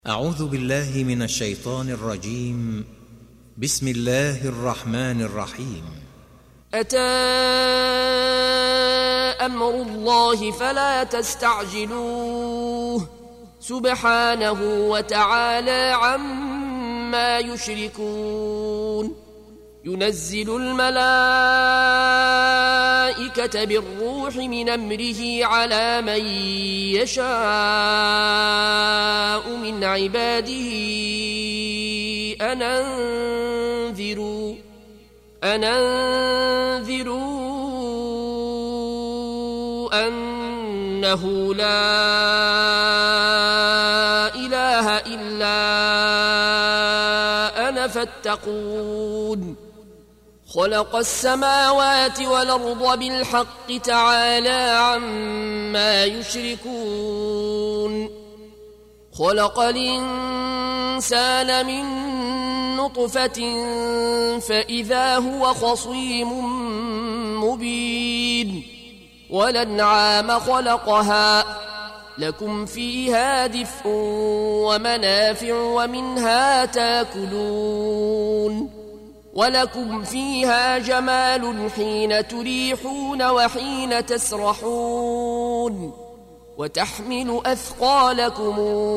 أعوذ بالله من الشيطان الرجيم. بسم الله الرحمن الرحيم. أتى أمر الله فلا تستعجلوه سبحانه وتعالى عما يشركون. ينزل الملائكة بالروح من أمره على من يشاء من عباده أن أنذروا أنه لا إله إلا أنا فاتقون. خلق السماوات والأرض بالحق تعالى عما يشركون. خلق الإنسان من نطفة فإذا هو خصيم مبين. والأنعام خلقها لكم فيها دفء ومنافع ومنها تاكلون. ولكم فيها جمال حين تريحون وحين تسرحون. وتحمل أثقالكم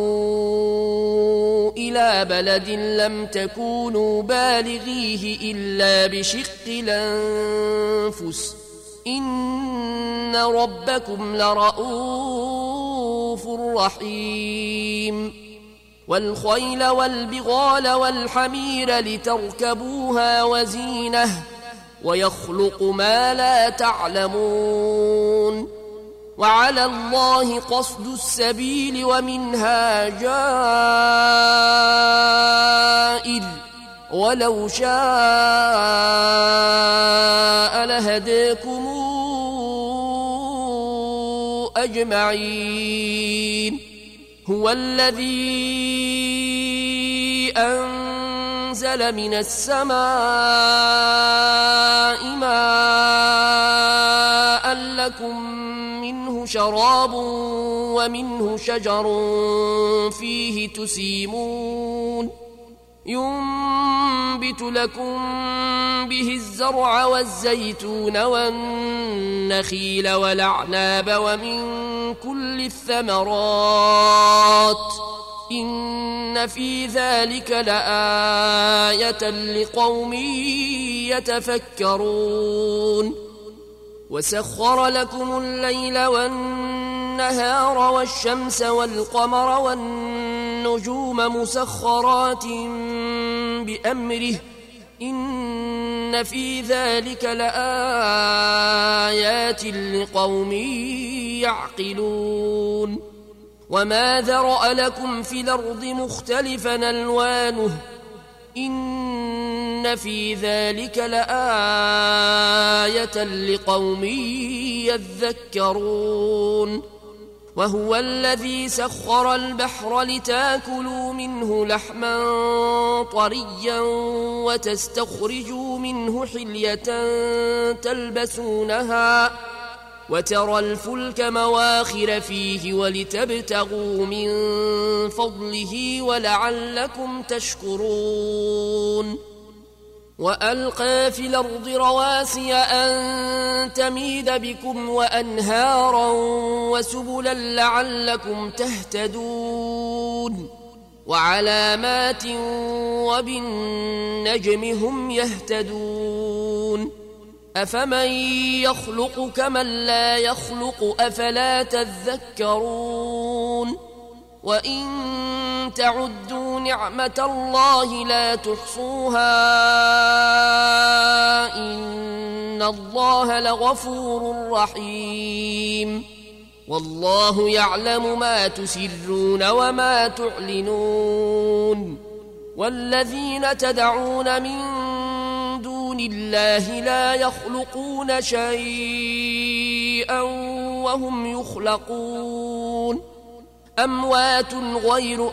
إلى بلد لم تكونوا بالغيه إلا بشق الأنفس إن ربكم لرؤوف رحيم. والخيل والبغال والحمير لتركبوها وزينة ويخلق ما لا تعلمون. وعلى الله قصد السبيل ومنها جائر ولو شاء لهداكم أجمعين. هو الذي أنزل من السماء ماء لكم منه شراب ومنه شجر فيه تسيمون. ينبت لكم به الزرع والزيتون والنخيل والأعناب ومن كل الثمرات إن في ذلك لآية لقوم يتفكرون. وسخر لكم الليل والنهار والشمس والقمر والنجوم مسخرات بأمره إن في ذلك لآيات لقوم يعقلون. وما ذرأ لكم في الأرض مختلفا ألوانه إن في ذلك لآية لقوم يذكرون. وهو الذي سخر البحر لتاكلوا منه لحما طريا وتستخرجوا منه حلية تلبسونها وترى الفلك مواخر فيه ولتبتغوا من فضله ولعلكم تشكرون. وألقى في الأرض رواسي أن تميد بكم وأنهارا وسبلا لعلكم تهتدون. وعلامات وبالنجم هم يهتدون. أفمن يخلق كمن لا يخلق أفلا تذكرون. وإن تعدوا نعمة الله لا تحصوها إن الله لغفور رحيم. والله يعلم ما تسرون وما تعلنون. والذين تدعون من دون الله لا يخلقون شيئا وهم يخلقون. أموات غير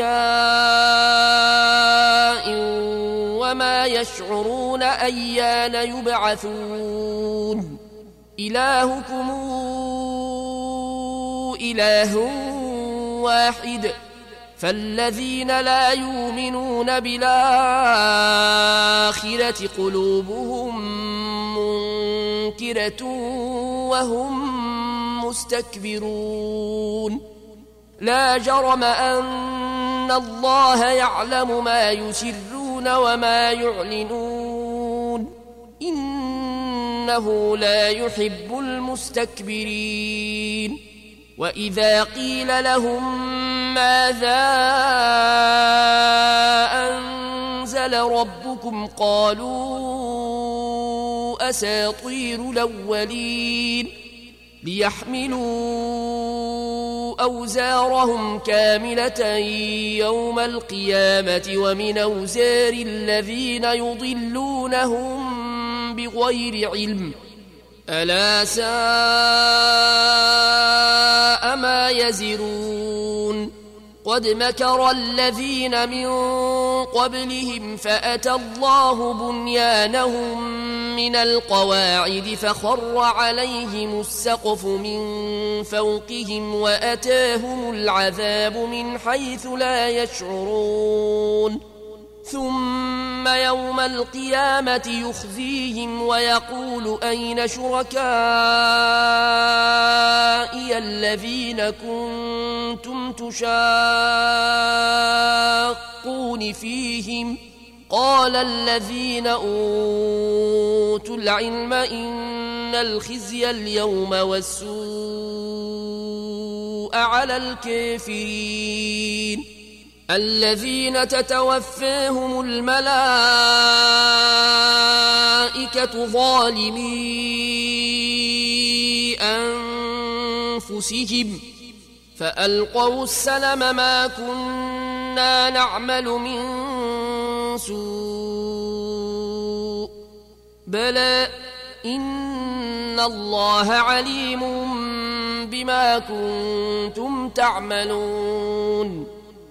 أحياء وما يشعرون أيان يبعثون. إلهكم إله واحد فالذين لا يؤمنون بالآخرة قلوبهم منكرة وهم مستكبرون لا جرم أن الله يعلم ما يسرون وما يعلنون إنه لا يحب المستكبرين وإذا قيل لهم ماذا أنزل ربكم قالوا أساطير الأولين ليحملوا أوزارهم كاملة يوم القيامة ومن أوزار الذين يضلونهم بغير علم ألا ساء ما يزرون قد مكر الذين من قبلهم فأتى الله بنيانهم من القواعد فخر عليهم السقف من فوقهم وأتاهم العذاب من حيث لا يشعرون ثم يوم القيامة يخزيهم ويقول أين شركائي الذين كنتم تشاقون فيهم قال الذين أوتوا العلم إن الخزي اليوم والسوء على الكافرين الذين تتوفاهم الملائكة ظالمي أنفسهم فألقوا السلم ما كنا نعمل من سوء بلى إن الله عليم بما كنتم تعملون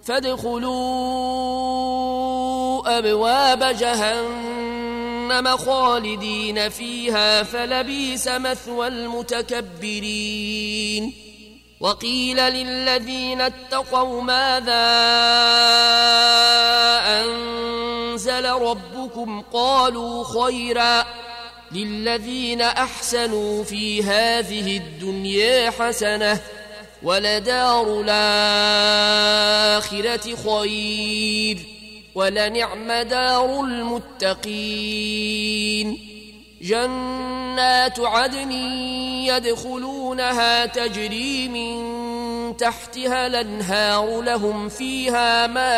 فادخلوا أبواب جهنم خالدين فيها فلبئس مثوى المتكبرين وقيل للذين اتقوا ماذا أنزل ربكم قالوا خيرا للذين أحسنوا في هذه الدنيا حسنة ولدار الآخرة خير ولنعم دار المتقين جنات عدن يدخلونها تجري من تحتها الأنهار لهم فيها ما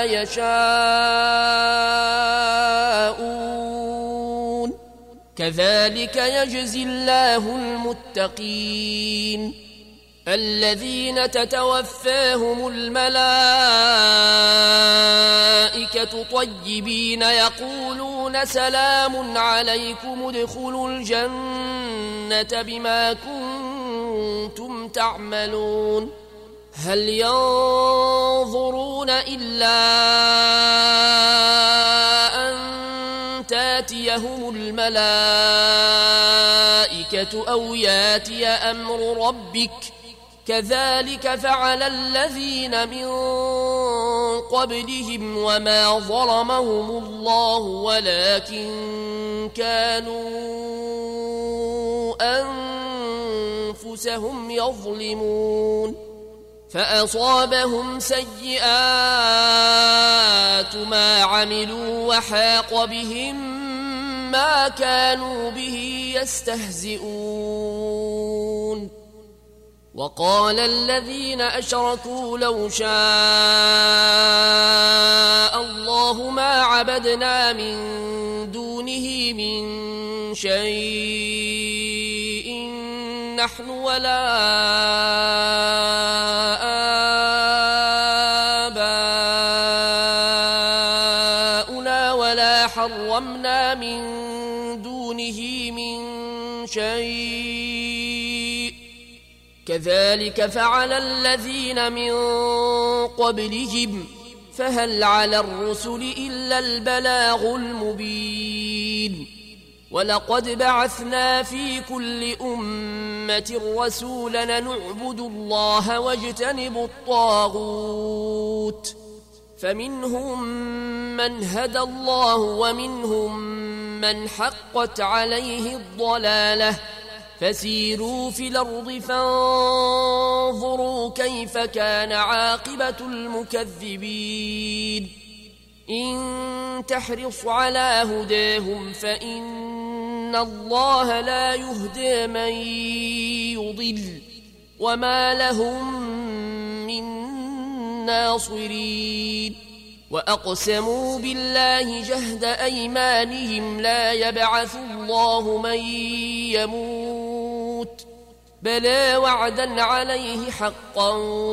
يشاءون كذلك يجزي الله المتقين الذين تتوفاهم الملائكة طيبين يقولون سلام عليكم ادخلوا الجنة بما كنتم تعملون هل ينظرون إلا أن تاتيهم الملائكة أو ياتي أمر ربك كذلك فعل الذين من قبلهم وما ظلمهم الله ولكن كانوا أنفسهم يظلمون فأصابهم سيئات ما عملوا وحاق بهم ما كانوا به يستهزئون وقال الذين أشركوا لو شاء الله ما عبدنا من دونه من شيء نحن ولا آباؤنا ولا حرمنا من دونه من شيء كذلك فعل الذين من قبلهم فهل على الرسل إلا البلاغ المبين ولقد بعثنا في كل أمة رسولا نعبد الله واجتنب الطاغوت فمنهم من هدى الله ومنهم من حقت عليه الضلالة فسيروا في الأرض فانظروا كيف كان عاقبة المكذبين إن تحرص على هداهم فإن الله لا يهدي من يضل وما لهم من ناصرين وأقسموا بالله جهد أيمانهم لا يبعث الله من يموت بلى وعدا عليه حقا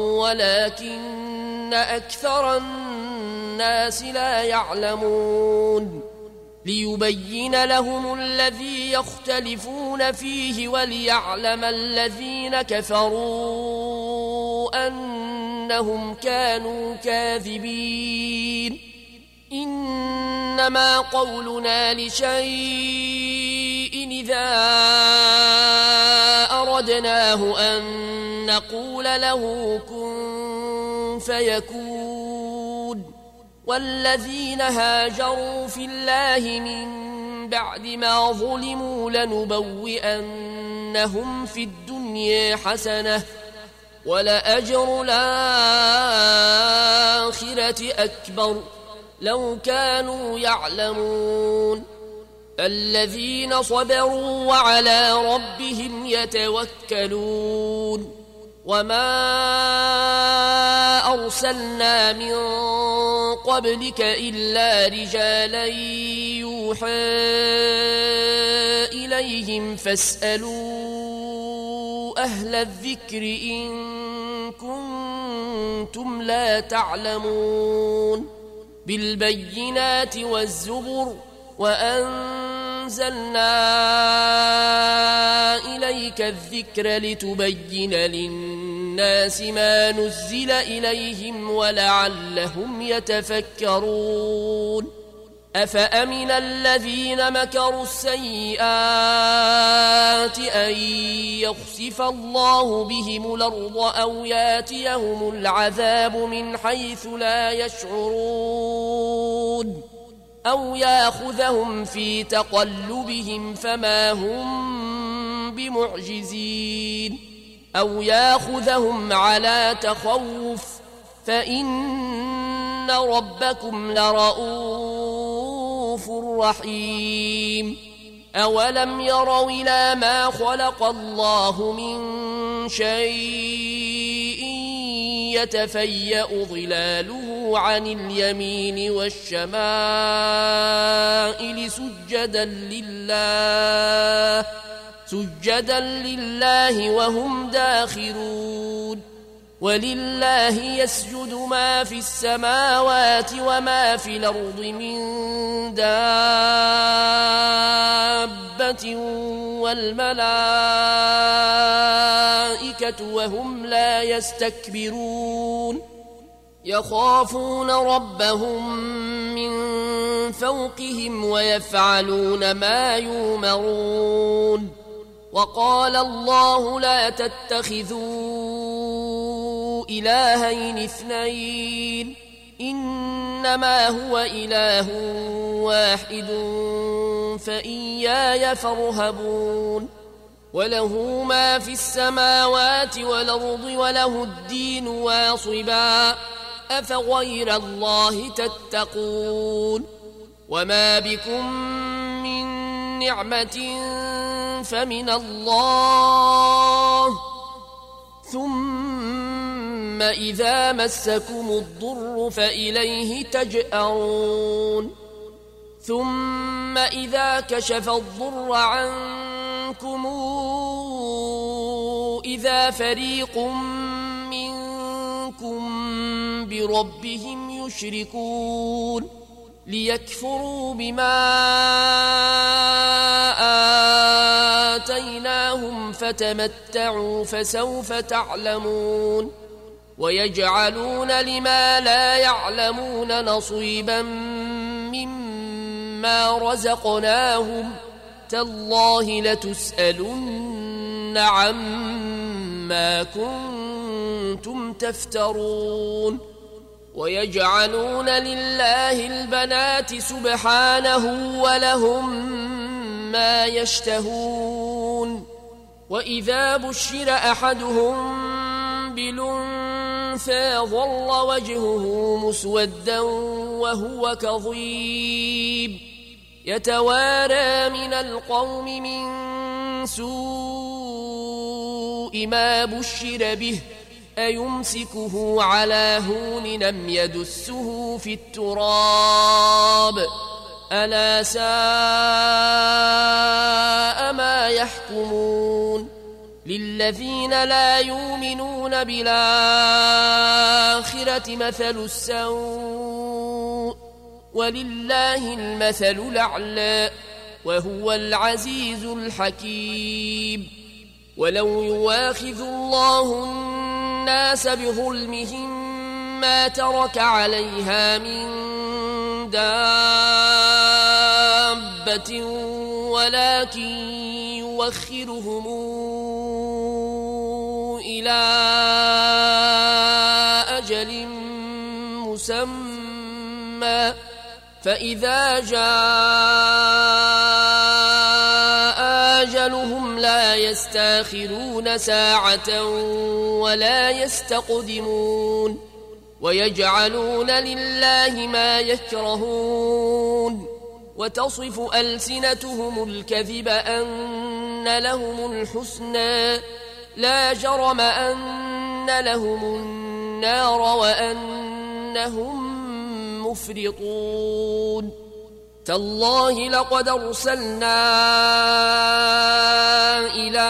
ولكن أكثر الناس لا يعلمون ليبين لهم الذي يختلفون فيه وليعلم الذين كفروا أنهم كانوا كاذبين إنما قولنا لشيء إذا أردناه أن نقول له كن فيكون والذين هاجروا في الله من بعد ما ظلموا لنبوئنهم في الدنيا حسنة ولأجر الآخرة أكبر لو كانوا يعلمون الذين صبروا وعلى ربهم يتوكلون وما أرسلنا من قبلك إلا رجالا يوحى إليهم فاسألوا أهل الذكر إن كنتم لا تعلمون بالبينات والزبر وأنزلنا إليك الذكر لتبين للناس ما نزل إليهم ولعلهم يتفكرون أفأمن الذين مكروا السيئات أن يخسف الله بهم الأرض أو ياتيهم العذاب من حيث لا يشعرون أو ياخذهم في تقلبهم فما هم بمعجزين أو ياخذهم على تخوف فإن ربكم لرؤوف رحيم أولم يروا إلى ما خلق الله من شيء يتفيأ ظلاله عن اليمين والشمائل سجدا لله وهم داخرون ولله يسجد ما في السماوات وما في الأرض من دابة والملائكة وهم لا يستكبرون يخافون ربهم من فوقهم ويفعلون ما يؤمرون وقال الله لا تتخذوا إلهين اثنين إنما هو إله واحد فإياي فارهبون وله ما في السماوات والأرض وله الدين واصبا أفغير الله تتقون وما بكم من نعمة فمن الله ثم إذا مسكم الضر فإليه تجأرون ثم إذا كشف الضر عنكم إذا فريق منكم بربهم يشركون ليكفروا بما آتيناهم فتمتعوا فسوف تعلمون ويجعلون لما لا يعلمون نصيبا مما رزقناهم تالله لتسألن عما كنتم تفترون ويجعلون لله البنات سبحانه ولهم ما يشتهون وإذا بشر أحدهم بالأنثى ظل وجهه مسودا وهو كظيم يتوارى من القوم من سوء ما بشر به أيمسكه على هون لم يدسه في التراب ألا ساء ما يحكمون للذين لا يؤمنون بالآخرة مثل السوء ولله المثل الأعلى وهو العزيز الحكيم ولو يواخذ الله الناس بظلمهم ما ترك عليها من دابة ولكن يوخرهم إلى أجل مسمى فإذا جاء أجلهم لا يستاخرون ساعة ولا يستقدمون ويجعلون لله ما يكرهون وتصف ألسنتهم الكذب أن لهم الحسنى لا جرم أن لهم النار وأنهم مفرطون تالله لقد أرسلنا إلى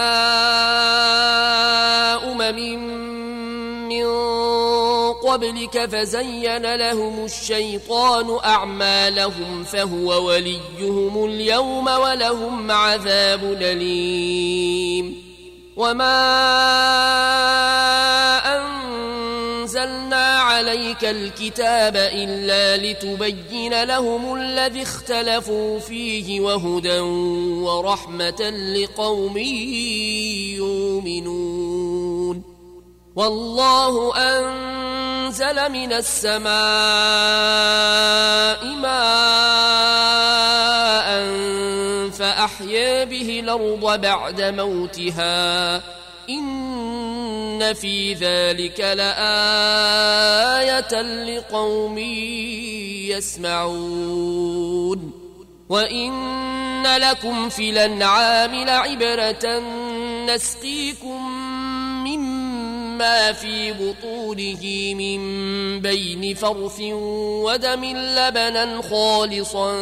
من قبلك فزين لهم الشيطان أعمالهم فهو وليهم اليوم ولهم عذاب أليم وما أنزلنا عليك الكتاب إلا لتبين لهم الذي اختلفوا فيه وهدى ورحمة لقوم يؤمنون والله أنزل من السماء ماء فأحيا به الأرض بعد موتها إن في ذلك لآية لقوم يسمعون وإن لكم في الأنعام لعبرة نسقيكم مما في بطونه من بين فرث ودم لبنا خالصا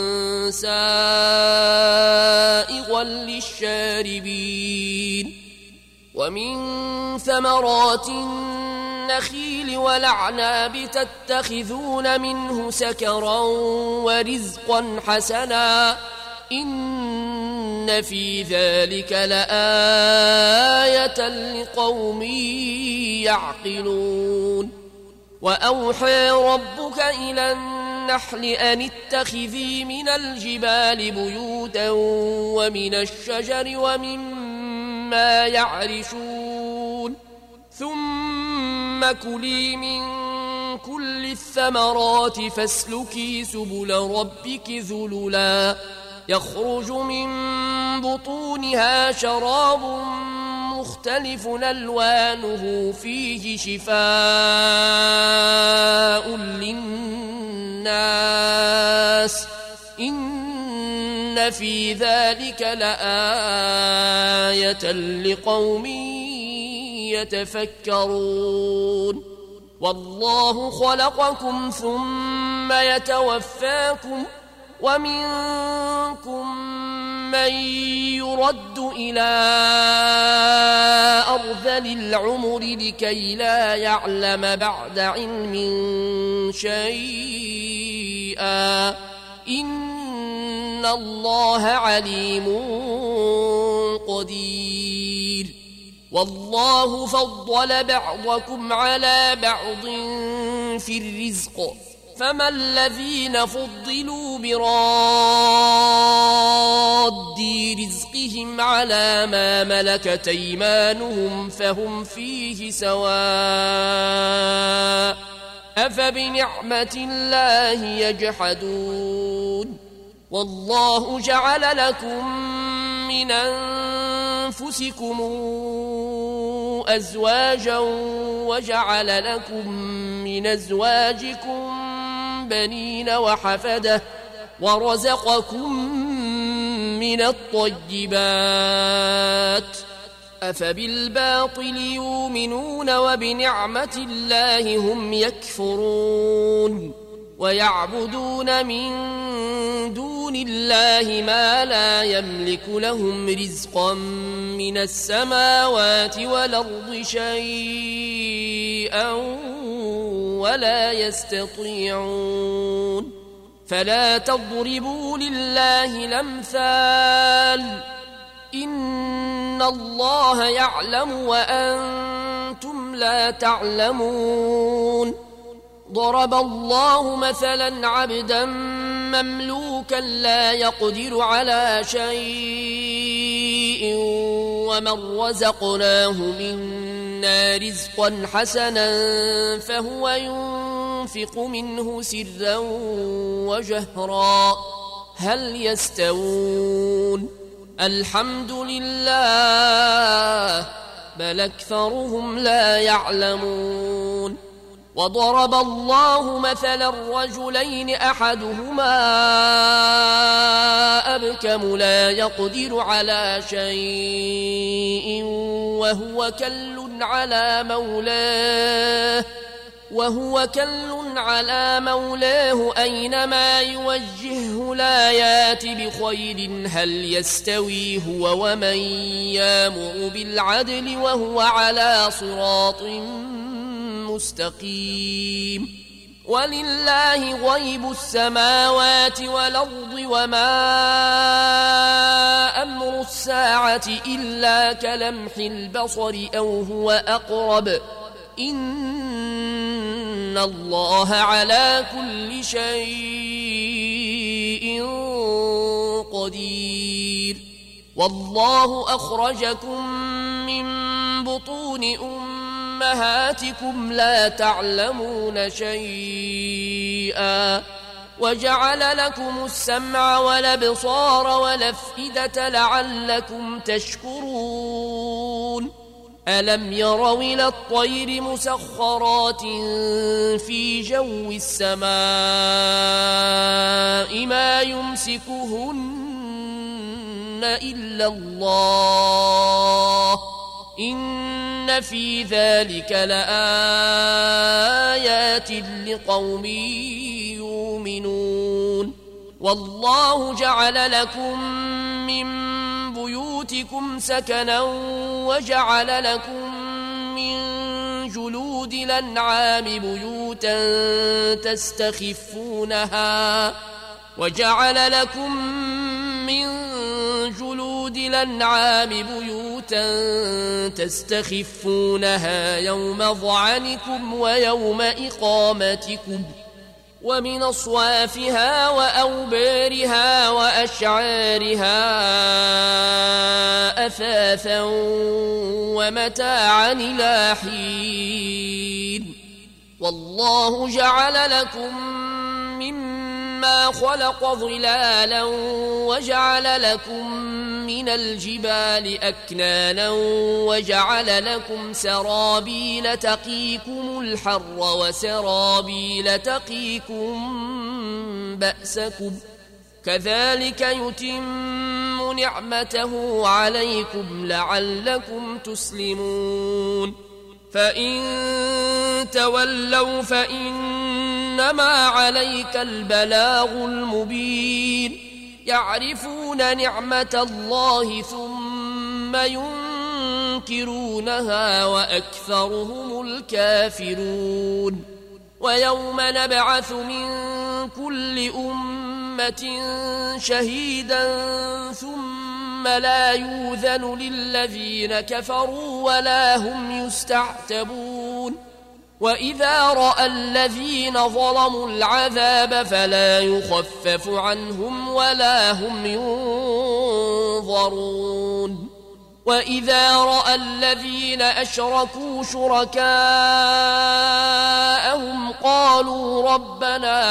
سائغا للشاربين ومن ثمرات النخيل والأعناب تتخذون منه سكرا ورزقا حسنا إن في ذلك لآية لقوم يعقلون وأوحى ربك إلى النحل أن اتخذي من الجبال بيوتا ومن الشجر ومما يعرشون ثم كلي من كل الثمرات فاسلكي سبل ربك ذللا يخرج من بطونها شراب مختلف ألوانه فيه شفاء للناس إن في ذلك لآية لقوم يتفكرون والله خلقكم ثم يتوفاكم ومنكم من يرد إلى أرذل العمر لكي لا يعلم بعد علم شيئا إن الله عليم قدير والله فضل بعضكم على بعض في الرزق فما الذين فضلوا براد رزقهم على ما ملكت أيمانهم فهم فيه سواء أفبنعمة الله يجحدون والله جعل لكم من أنفسكم أزواجا وجعل لكم من أزواجكم بنين وحفدة ورزقكم من الطيبات أفبالباطل يؤمنون وبنعمة الله هم يكفرون ويعبدون من دون الله ما لا يملك لهم رزقا من السماوات والأرض شيئا ولا يستطيعون فلا تضربوا لله الأمثال إن الله يعلم وأنتم لا تعلمون ضرب الله مثلا عبدا مملوكا لا يقدر على شيء ومن رزقناه منا رزقا حسنا فهو ينفق منه سرا وجهرا هل يستوون الحمد لله بل أكثرهم لا يعلمون وضرب الله مثلا رجلين أحدهما أبكم لا يقدر على شيء وهو كل على مولاه أينما يوجهه لا يات بخير هل يستوي هو ومن يامر بالعدل وهو على صراط مستقيم ولله غيب السماوات والأرض وما أمر الساعة إلا كلمح البصر أو هو أقرب إن الله على كل شيء قدير والله أخرجكم من بطون أمهاتكم لا تعلمون شيئا وجعل لكم السمع والأبصار والأفئدة لعلكم تشكرون ألم يروا إلى الطير مسخرات في جو السماء ما يمسكهن إلا الله إن في ذلك لآيات لقوم يؤمنون والله جعل لكم من بيوتكم سكنا وجعل لكم من جلود الأنعام بيوتا تستخفونها يوم ظعنكم ويوم إقامتكم ومن أصوافها وأوبارها وأشعارها أثاثا ومتاعا إلى حين والله جعل لكم مما خلق ظلالا وجعل لكم من الجبال أكنانا وجعل لكم سرابيل تقيكم الحر وسرابيل تقيكم بأسكم كذلك يتم نعمته عليكم لعلكم تسلمون فإن تولوا فإنما عليك البلاغ المبين يعرفون نعمة الله ثم ينكرونها وأكثرهم الكافرون ويوم نبعث من كل أمة شهيدا ثم لا يؤذن للذين كفروا ولا هم يستعتبون وإذا رأى الذين ظلموا العذاب فلا يخفف عنهم ولا هم ينظرون وإذا رأى الذين أشركوا شركاءهم قالوا ربنا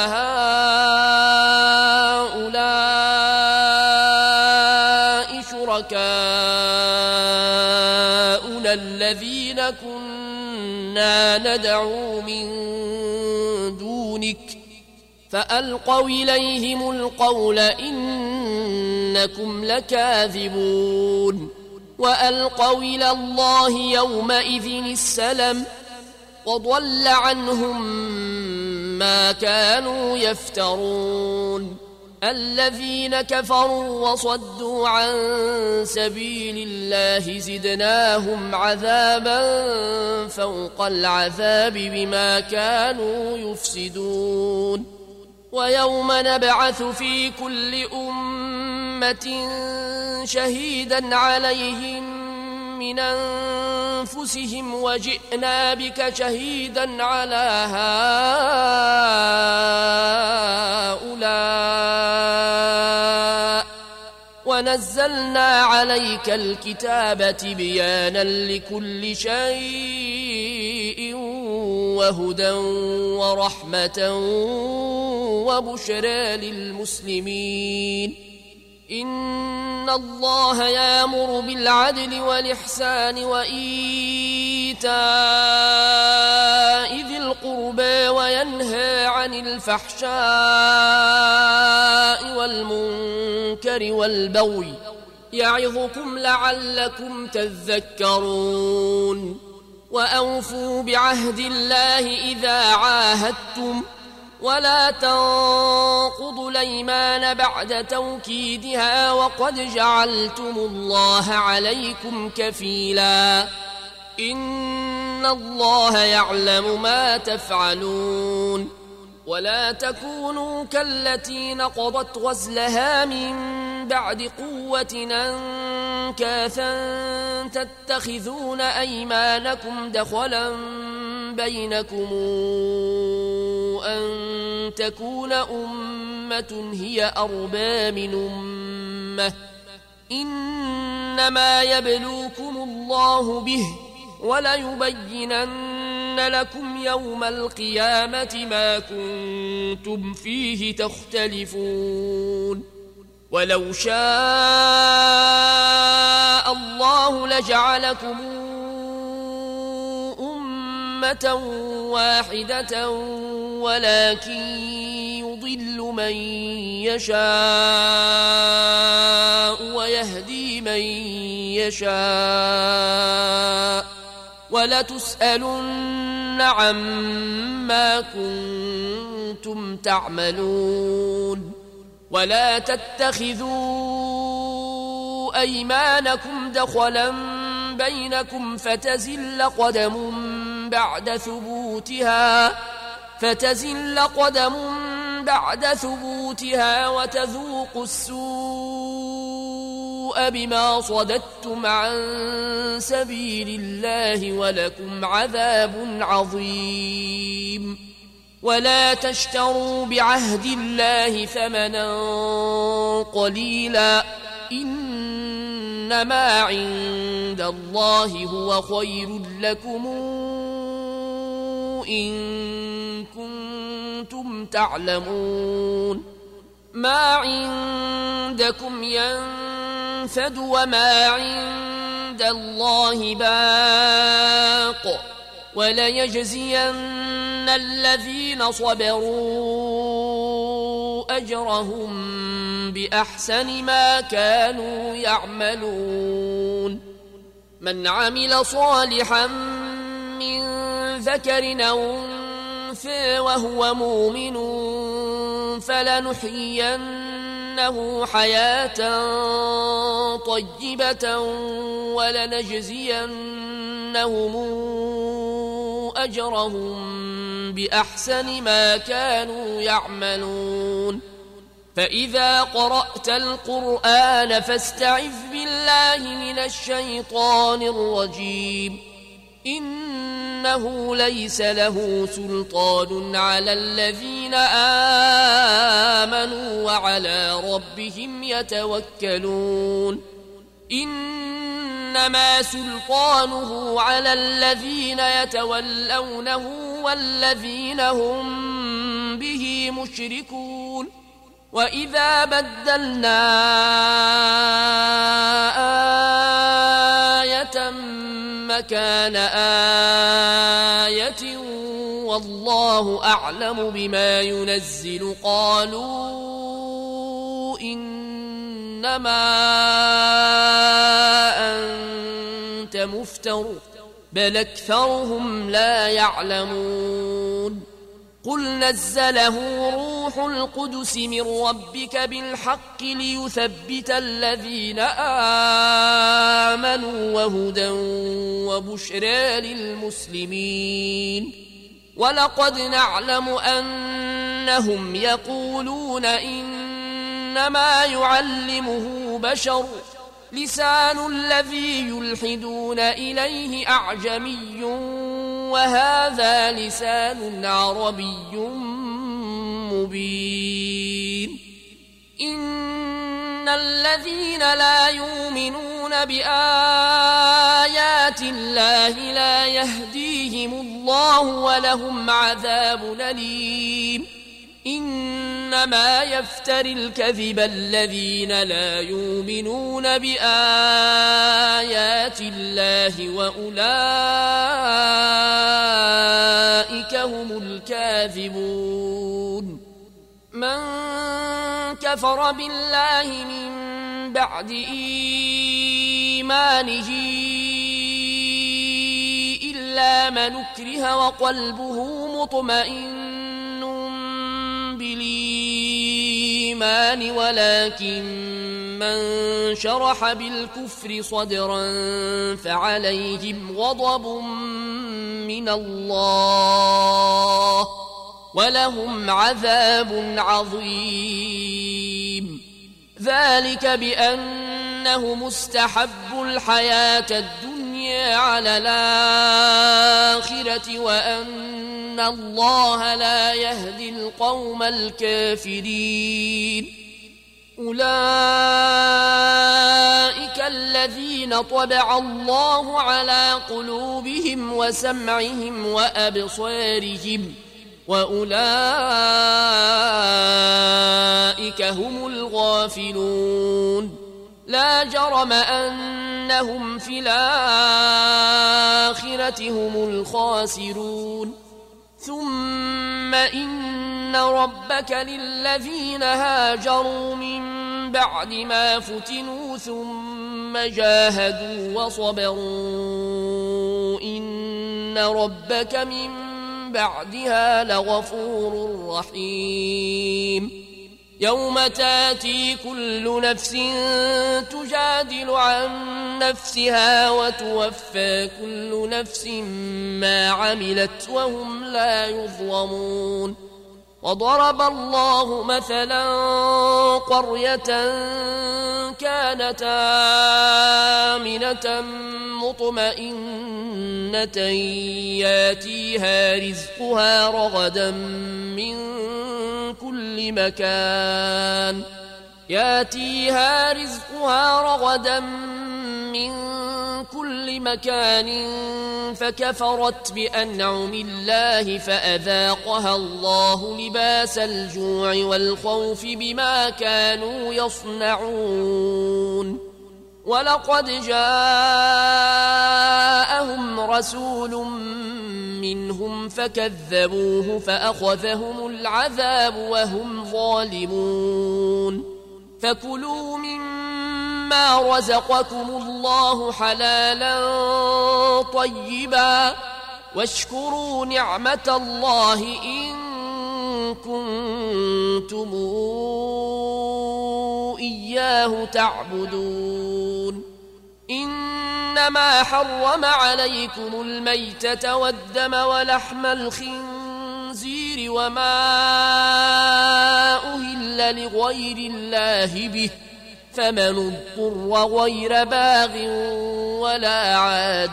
هؤلاء شركاؤنا الذين كنا ندعو من دونك فألقوا إليهم القول إنكم لكاذبون وألقوا إلى الله يومئذ السلم وضل عنهم ما كانوا يفترون الذين كفروا وصدوا عن سبيل الله زدناهم عذابا فوق العذاب بما كانوا يفسدون ويوم نبعث في كل أمة شهيدا عليهم من أنفسهم وجئنا بك شهيدا على هؤلاء ونزلنا عليك الكتاب تبيانا لكل شيء وهدى ورحمة وبشرى للمسلمين إن الله يأمر بالعدل والإحسان وإيتاء ذي القربى وينهى عن الفحشاء والمنكر والبغي يعظكم لعلكم تذكرون وأوفوا بعهد الله إذا عاهدتم ولا تنقضوا الأيمان بعد توكيدها وقد جعلتم الله عليكم كفيلا إن الله يعلم ما تفعلون ولا تكونوا كالتي نقضت غزلها من بعد قوة أنكاثا تتخذون أيمانكم دخلا بينكم أن تكون أمة هي أربى من أمة إنما يبلوكم الله به وليبينن لكم يوم القيامة ما كنتم فيه تختلفون ولو شاء الله لجعلكم أمة واحدة ولكن يضل من يشاء ويهدي من يشاء ولتسألن عما كنتم تعملون ولا تتخذوا أيمانكم دخلا بينكم فتزل قدم بعد ثبوتها وتذوقوا السوء بما صددتم عن سبيل الله ولكم عذاب عظيم ولا تشتروا بعهد الله ثمنا قليلا إنما عند الله هو خير لكم إن كنتم تعلمون ما عندكم ينفد وما عند الله باق وليجزين الذين صبروا أجرهم بأحسن ما كانوا يعملون من عمل صالحا من ذكر أو أنثى وهو مؤمن فلنحيينه حياة طيبة ولنجزينهم أجرهم بأحسن ما كانوا يعملون فإذا قرأت القرآن فاستعذ بالله من الشيطان الرجيم إنه ليس له سلطان على الذين آمنوا وعلى ربهم يتوكلون إنما سلطانه على الذين يتولونه والذين هم به مشركون وإذا بدلنا آية مكان آية والله أعلم بما ينزل قالوا إنما أنت مفتر بل أكثرهم لا يعلمون قل نزله روح القدس من ربك بالحق ليثبت الذين آمنوا وهدى وبشرى للمسلمين ولقد نعلم أنهم يقولون إنما يعلمه بشر لسان الذي يلحدون إليه أعجمي وهذا لسان عربي مبين إن الذين لا يؤمنون بآيات الله لا يهديهم الله ولهم عذاب أليم إنما يفتري الكذب الذين لا يؤمنون بآيات الله وأولئك هم الكاذبون من كفر بالله من بعد إيمانه إلا من أكره وقلبه مطمئن بالإيمان ولكن من شرح بالكفر صدرا فعليهم غضب من الله ولهم عذاب عظيم ذلك بأنهم استحبوا الحياة الدنيا على الآخرة وأن الله لا يهدي القوم الكافرين أولئك الذين طبع الله على قلوبهم وسمعهم وأبصارهم وأولئك هم الغافلون لا جرم أنهم في الآخرة هم الخاسرون ثم إن ربك للذين هاجروا من بعد ما فتنوا ثم جاهدوا وصبروا إن ربك من بعدها لغفور رحيم يوم تاتي كل نفس تجادل عن نفسها وتوفى كل نفس ما عملت وهم لا يظلمون وضرب الله مثلا قرية كانت آمنة مطمئنة ياتيها رزقها رغدا من كل مكان فكفرت بأنعم الله فأذاقها الله لباس الجوع والخوف بما كانوا يصنعون ولقد جاءهم رسول منهم فكذبوه فأخذهم العذاب وهم ظالمون فكلوا مما رزقكم الله حلالا طيبا واشكروا نعمة الله إن كنتم إياه تعبدون إنما حرم عليكم الميتة والدم ولحم الخنزير وما أهل لغير الله به فمن اضطر غير باغ ولا عاد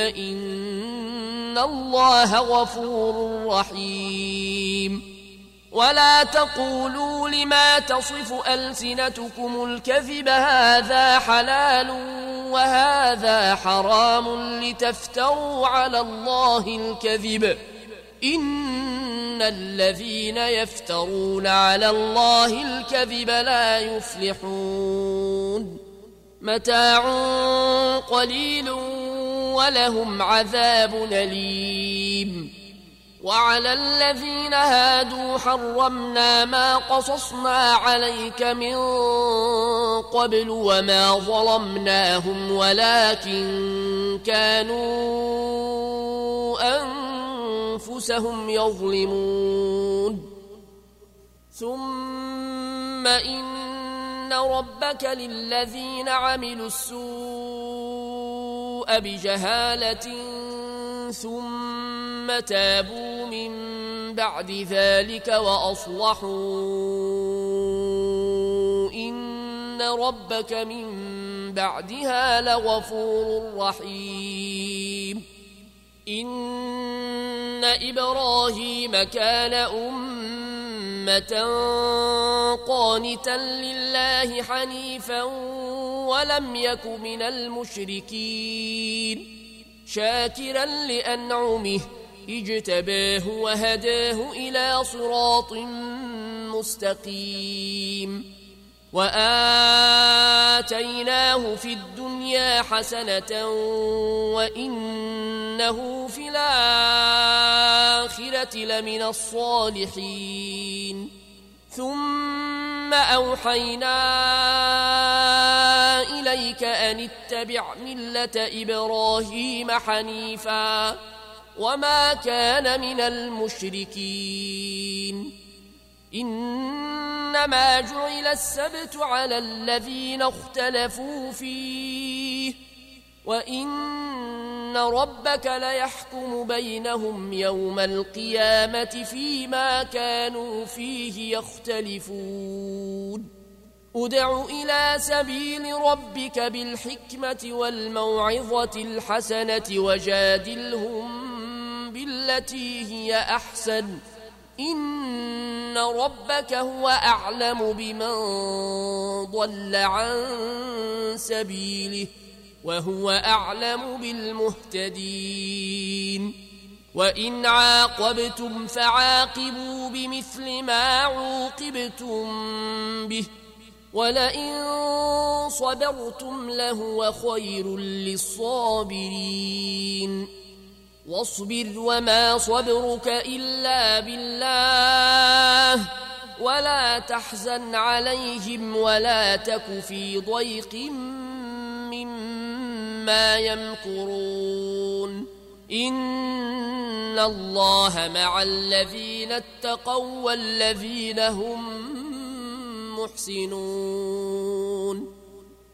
فإن الله غفور رحيم ولا تقولوا لما تصف ألسنتكم الكذب هذا حلال وهذا حرام لتفتروا على الله الكذب إن الذين يفترون على الله الكذب لا يفلحون متاع قليل ولهم عذاب أليم وعلى الذين هادوا حرمنا ما قصصنا عليك من قبل وما ظلمناهم ولكن كانوا أنفسهم يظلمون ثم إن ربك للذين عملوا السوء بجهالة ثم تابوا من بعد ذلك وأصلحوا إن ربك من بعدها لغفور رحيم إن إبراهيم كان أمة قانتا لله حنيفا ولم يك من المشركين شاكرا لأنعمه اجتباه وهداه إلى صراط مستقيم وآتيناه في الدنيا حسنة وإنه في الآخرة لمن الصالحين ثم أوحينا إليك أن اتبع ملة إبراهيم حنيفا وما كان من المشركين إنما جعل السبت على الذين اختلفوا فيه وإن ربك ليحكم بينهم يوم القيامة فيما كانوا فيه يختلفون ادع إلى سبيل ربك بالحكمة والموعظة الحسنة وجادلهم بالتي هي أحسن إن ربك هو أعلم بمن ضل عن سبيله وهو أعلم بالمهتدين وإن عاقبتم فعاقبوا بمثل ما عوقبتم به ولئن صبرتم لهو خير للصابرين واصبر وما صبرك إلا بالله ولا تحزن عليهم ولا تك في ضيق مما يمكرون إن الله مع الذين اتقوا والذين هم محسنون